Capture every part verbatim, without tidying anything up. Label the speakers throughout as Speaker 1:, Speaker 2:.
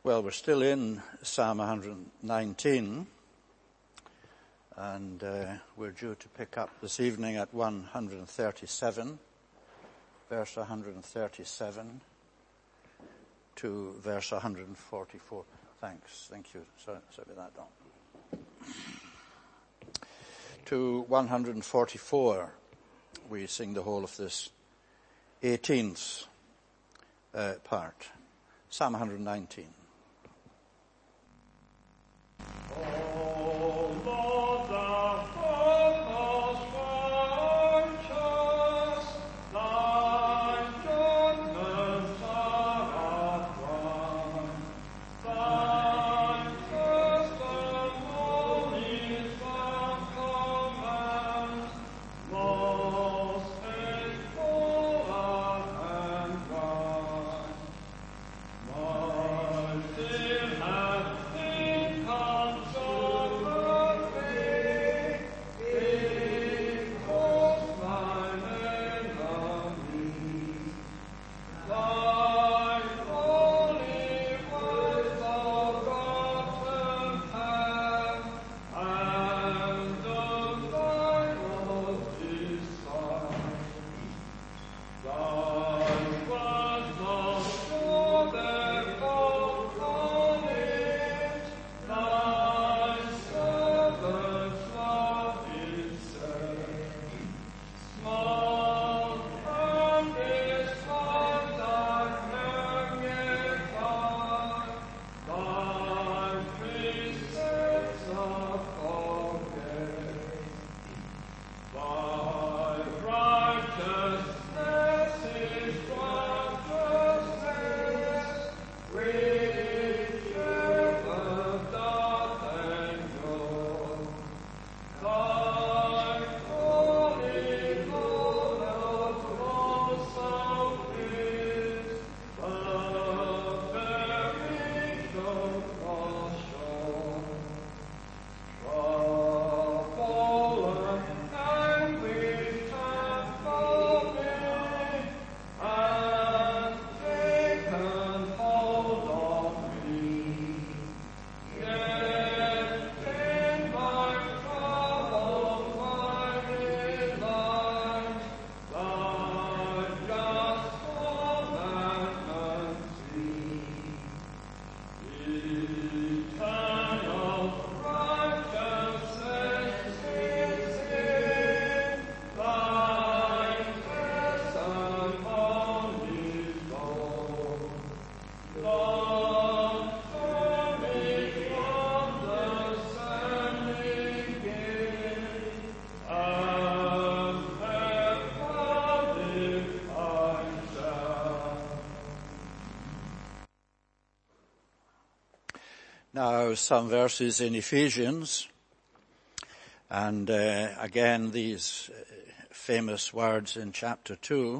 Speaker 1: Well, we're still in Psalm one nineteen, and uh, we're due to pick up this evening at one thirty-seven, verse one thirty-seven to verse one forty-four. Thanks, thank you. Sorry, sorry about that, Don. To one forty-four, we sing the whole of this eighteenth uh, part, Psalm one nineteen. Now, some verses in Ephesians, and uh, again these uh, famous words in chapter two,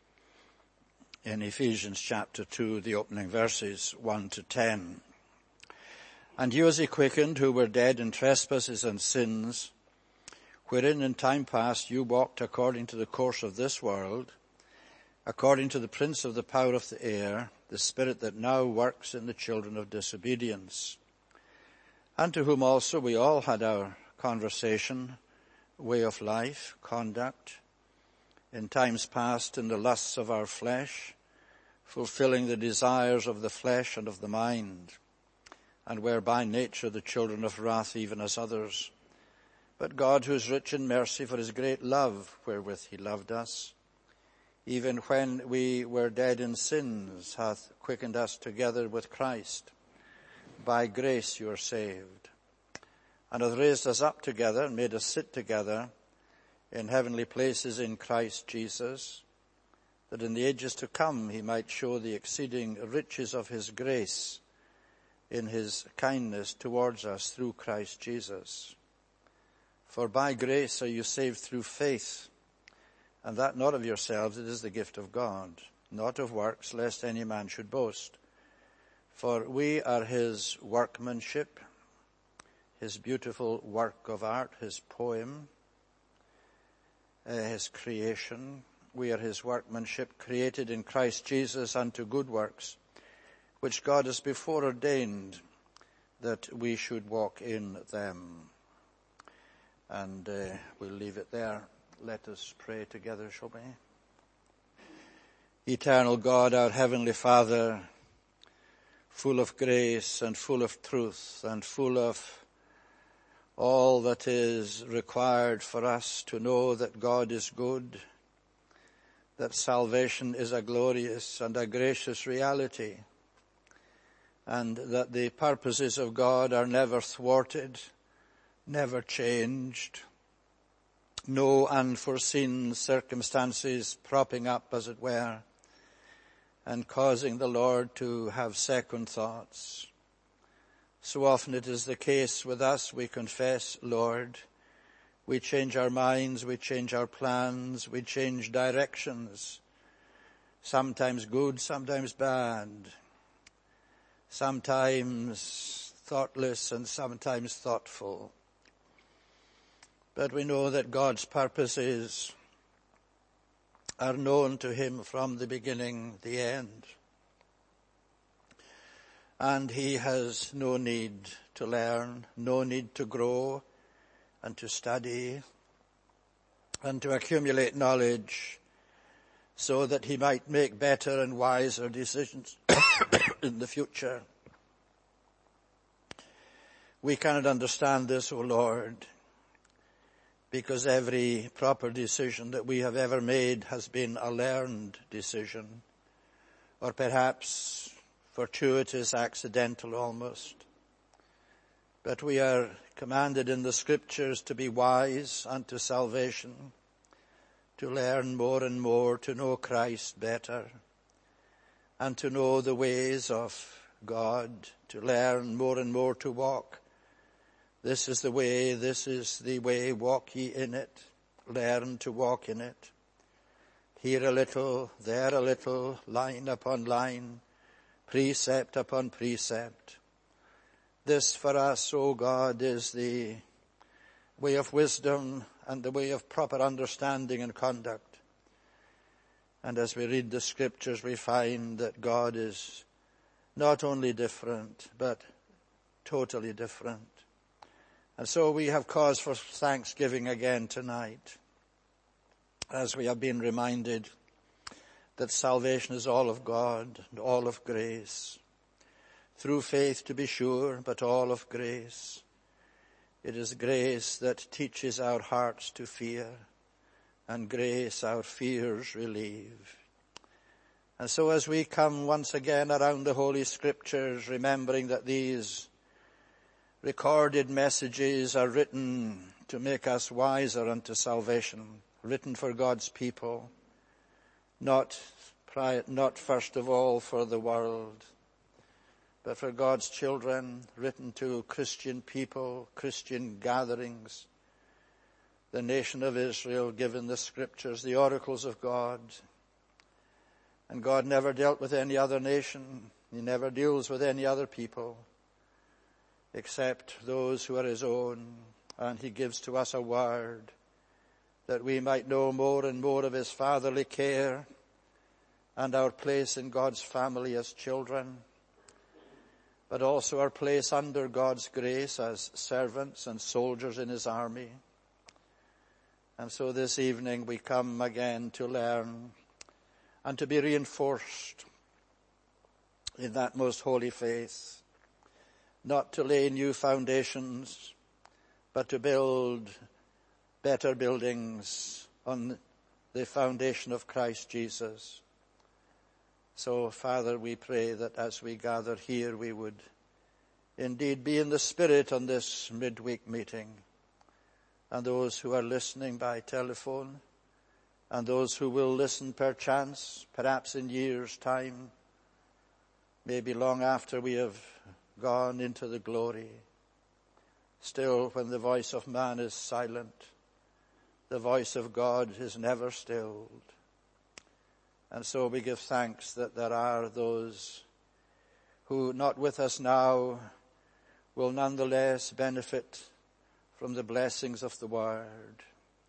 Speaker 1: in Ephesians chapter two, the opening verses one to ten. And you as he quickened, who were dead in trespasses and sins, wherein in time past you walked according to the course of this world, according to the prince of the power of the air, the spirit that now works in the children of disobedience, unto whom also we all had our conversation, way of life, conduct, in times past in the lusts of our flesh, fulfilling the desires of the flesh and of the mind, and were by nature the children of wrath, even as others. But God, who is rich in mercy, for his great love wherewith he loved us, even when we were dead in sins, hath quickened us together with Christ. By grace you are saved, and hath raised us up together and made us sit together in heavenly places in Christ Jesus, that in the ages to come he might show the exceeding riches of his grace in his kindness towards us through Christ Jesus. For by grace are you saved through faith, and that not of yourselves, it is the gift of God, not of works, lest any man should boast. For we are his workmanship, his beautiful work of art, his poem, uh, his creation. We are his workmanship, created in Christ Jesus unto good works, which God has before ordained that we should walk in them. And uh, we'll leave it there. Let us pray together, shall we? Eternal God, our Heavenly Father, full of grace and full of truth and full of all that is required for us to know that God is good, that salvation is a glorious and a gracious reality, and that the purposes of God are never thwarted, never changed, no unforeseen circumstances propping up, as it were, and causing the Lord to have second thoughts. So often it is the case with us, we confess, Lord, we change our minds, we change our plans, we change directions, sometimes good, sometimes bad, sometimes thoughtless and sometimes thoughtful. But we know that God's purposes are known to him from the beginning, the end. And he has no need to learn, no need to grow and to study and to accumulate knowledge so that he might make better and wiser decisions in the future. We cannot understand this, O Lord, because every proper decision that we have ever made has been a learned decision, or perhaps fortuitous, accidental almost. But we are commanded in the Scriptures to be wise unto salvation, to learn more and more to know Christ better, and to know the ways of God, to learn more and more to walk. This is the way, this is the way, walk ye in it, learn to walk in it. Here a little, there a little, line upon line, precept upon precept. This for us, O God, is the way of wisdom and the way of proper understanding and conduct. And as we read the Scriptures, we find that God is not only different, but totally different. And so we have cause for thanksgiving again tonight, as we have been reminded that salvation is all of God and all of grace. Through faith, to be sure, but all of grace. It is grace that teaches our hearts to fear, and grace our fears relieve. And so as we come once again around the Holy Scriptures, remembering that these recorded messages are written to make us wiser unto salvation, written for God's people, not not first of all for the world, but for God's children, written to Christian people, Christian gatherings, the nation of Israel, given the Scriptures, the oracles of God. And God never dealt with any other nation. He never deals with any other people except those who are his own. And he gives to us a word that we might know more and more of his fatherly care and our place in God's family as children, but also our place under God's grace as servants and soldiers in his army. And so this evening we come again to learn and to be reinforced in that most holy faith, not to lay new foundations, but to build better buildings on the foundation of Christ Jesus. So, Father, we pray that as we gather here, we would indeed be in the Spirit on this midweek meeting. And those who are listening by telephone, and those who will listen perchance, perhaps in years' time, maybe long after we have gone into the glory, still when the voice of man is silent, the voice of God is never stilled. And so we give thanks that there are those who, not with us now, will nonetheless benefit from the blessings of the Word.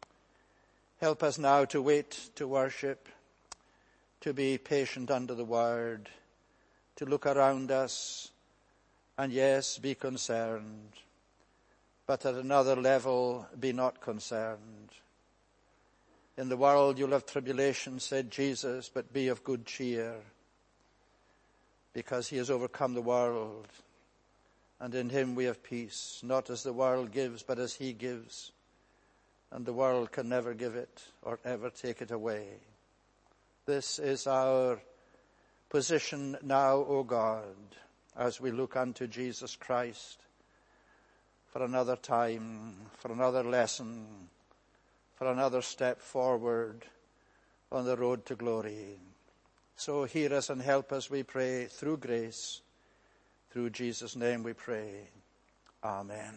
Speaker 1: Help us now to wait to worship, to be patient under the Word, to look around us and, yes, be concerned, but at another level, be not concerned. In the world you'll have tribulation, said Jesus, but be of good cheer, because he has overcome the world, and in him we have peace, not as the world gives, but as he gives, and the world can never give it or ever take it away. This is our position now, O God, as we look unto Jesus Christ for another time, for another lesson, for another step forward on the road to glory. So hear us and help us, we pray, through grace. Through Jesus' name we pray. Amen.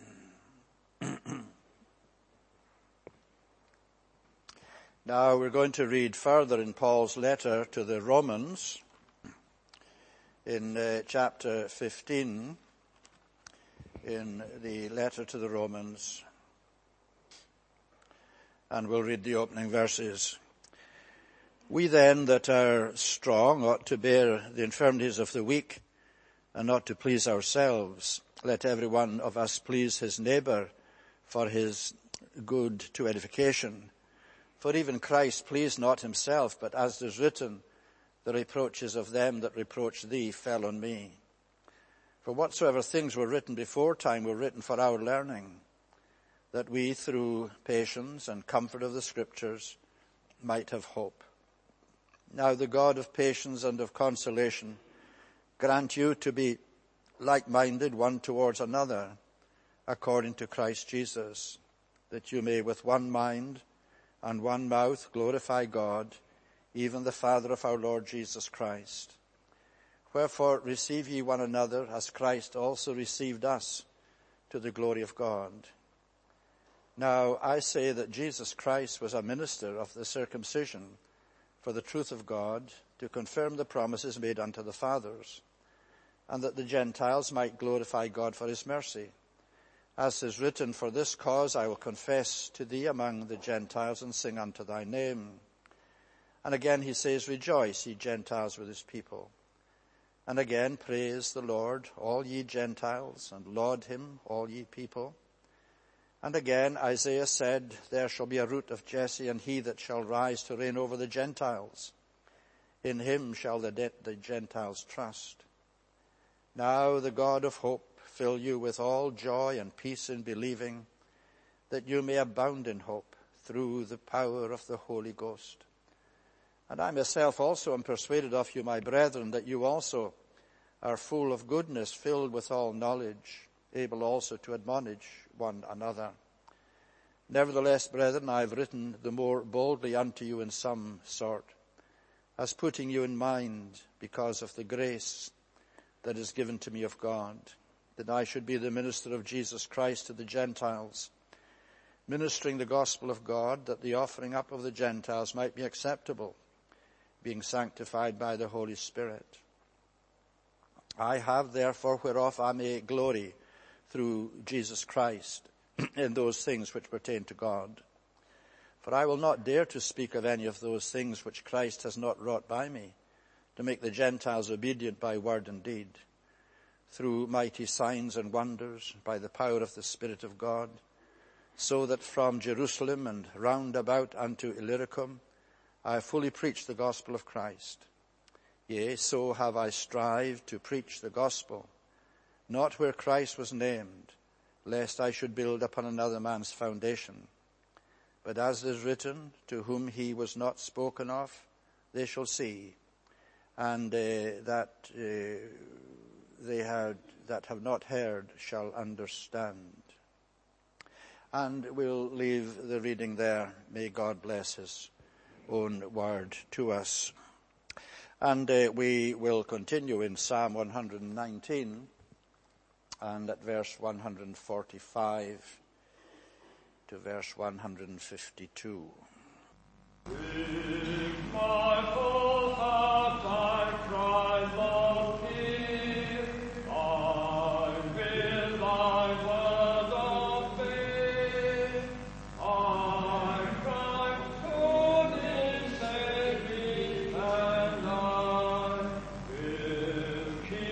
Speaker 1: Now we're going to read further in Paul's letter to the Romans in uh, chapter fifteen, in the letter to the Romans. And we'll read the opening verses. We then that are strong ought to bear the infirmities of the weak, and not to please ourselves. Let every one of us please his neighbour for his good to edification. For even Christ pleased not himself, but as is written, the reproaches of them that reproach thee fell on me. For whatsoever things were written before time were written for our learning, that we through patience and comfort of the Scriptures might have hope. Now the God of patience and of consolation grant you to be like-minded one towards another, according to Christ Jesus, that you may with one mind and one mouth glorify God, even the Father of our Lord Jesus Christ. Wherefore receive ye one another, as Christ also received us, to the glory of God. Now I say that Jesus Christ was a minister of the circumcision for the truth of God, to confirm the promises made unto the fathers, and that the Gentiles might glorify God for his mercy. As is written, for this cause I will confess to thee among the Gentiles, and sing unto thy name. And again he says, rejoice, ye Gentiles, with his people. And again, praise the Lord, all ye Gentiles, and laud him, all ye people. And again, Isaiah said, there shall be a root of Jesse, and he that shall rise to reign over the Gentiles. In him shall the, de- the Gentiles trust. Now the God of hope fill you with all joy and peace in believing, that you may abound in hope through the power of the Holy Ghost. And I myself also am persuaded of you, my brethren, that you also are full of goodness, filled with all knowledge, able also to admonish one another. Nevertheless, brethren, I have written the more boldly unto you in some sort, as putting you in mind because of the grace that is given to me of God, that I should be the minister of Jesus Christ to the Gentiles, ministering the gospel of God, that the offering up of the Gentiles might be acceptable, being sanctified by the Holy Spirit. I have therefore whereof I may glory through Jesus Christ in those things which pertain to God. For I will not dare to speak of any of those things which Christ has not wrought by me, to make the Gentiles obedient by word and deed, through mighty signs and wonders, by the power of the Spirit of God, so that from Jerusalem and round about unto Illyricum I have fully preached the gospel of Christ. Yea, so have I strived to preach the gospel, not where Christ was named, lest I should build upon another man's foundation. But as is written, to whom he was not spoken of, they shall see, and uh, that uh, they had, that have not heard shall understand. And we'll leave the reading there. May God bless his own word to us. And uh, we will continue in Psalm one hundred nineteen and at verse one hundred forty-five to verse one hundred fifty-two.
Speaker 2: With my whole heart I cry, Lord, hear. I will thy word obey. I cry, Lord, in save me, and I will keep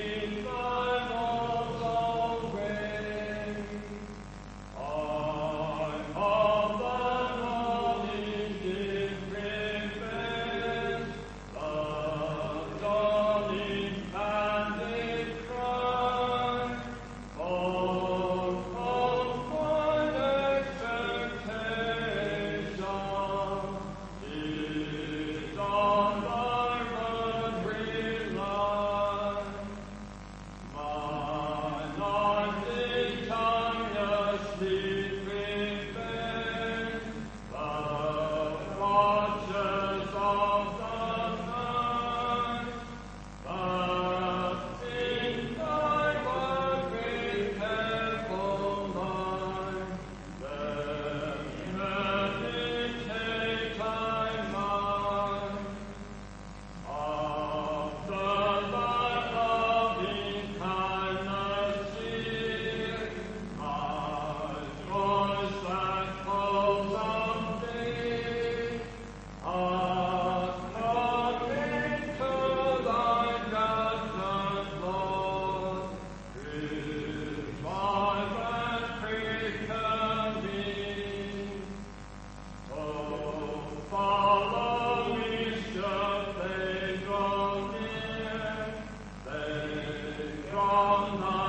Speaker 2: from the